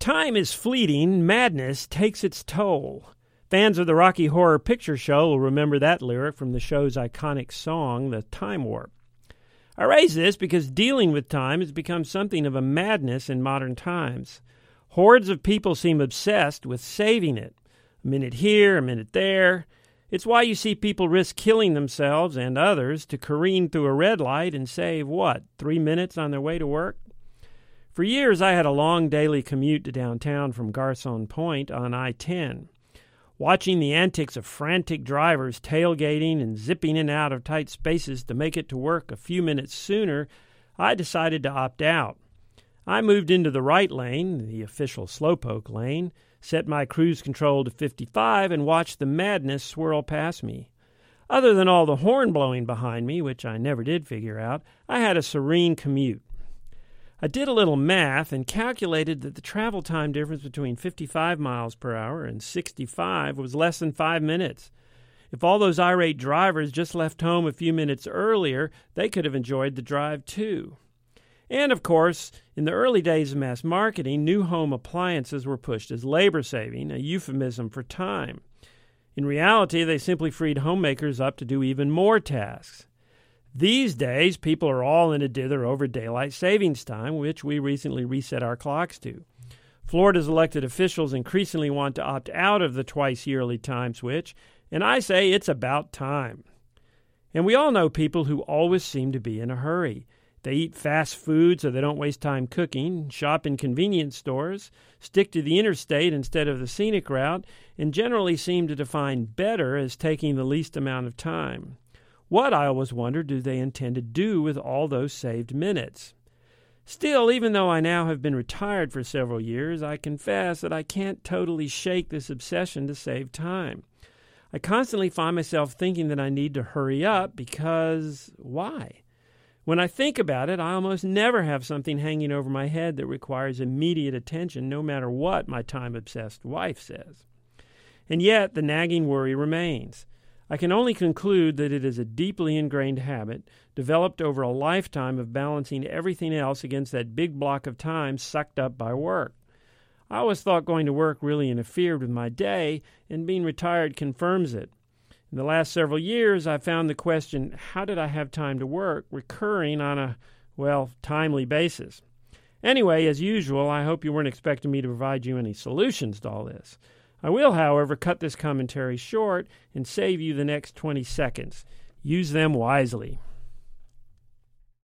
Time is fleeting, madness takes its toll. Fans of the Rocky Horror Picture Show will remember that lyric from the show's iconic song, The Time Warp. I raise this because dealing with time has become something of a madness in modern times. Hordes of people seem obsessed with saving it. A minute here, a minute there. It's why you see people risk killing themselves and others to careen through a red light and save, 3 minutes on their way to work? For years, I had a long daily commute to downtown from Garcon Point on I-10. Watching the antics of frantic drivers tailgating and zipping in and out of tight spaces to make it to work a few minutes sooner, I decided to opt out. I moved into the right lane, the official slowpoke lane, set my cruise control to 55, and watched the madness swirl past me. Other than all the horn blowing behind me, which I never did figure out, I had a serene commute. I did a little math and calculated that the travel time difference between 55 miles per hour and 65 was less than 5 minutes. If all those irate drivers just left home a few minutes earlier, they could have enjoyed the drive too. And, of course, in the early days of mass marketing, new home appliances were pushed as labor-saving, a euphemism for time. In reality, they simply freed homemakers up to do even more tasks. These days, people are all in a dither over daylight savings time, which we recently reset our clocks to. Florida's elected officials increasingly want to opt out of the twice-yearly time switch, and I say it's about time. And we all know people who always seem to be in a hurry. They eat fast food so they don't waste time cooking, shop in convenience stores, stick to the interstate instead of the scenic route, and generally seem to define better as taking the least amount of time. What, I always wonder, do they intend to do with all those saved minutes? Still, even though I now have been retired for several years, I confess that I can't totally shake this obsession to save time. I constantly find myself thinking that I need to hurry up because why? When I think about it, I almost never have something hanging over my head that requires immediate attention, no matter what my time-obsessed wife says. And yet, the nagging worry remains. I can only conclude that it is a deeply ingrained habit, developed over a lifetime of balancing everything else against that big block of time sucked up by work. I always thought going to work really interfered with my day, and being retired confirms it. In the last several years, I've found the question, how did I have time to work, recurring on a, timely basis. Anyway, as usual, I hope you weren't expecting me to provide you any solutions to all this. I will, however, cut this commentary short and save you the next 20 seconds. Use them wisely.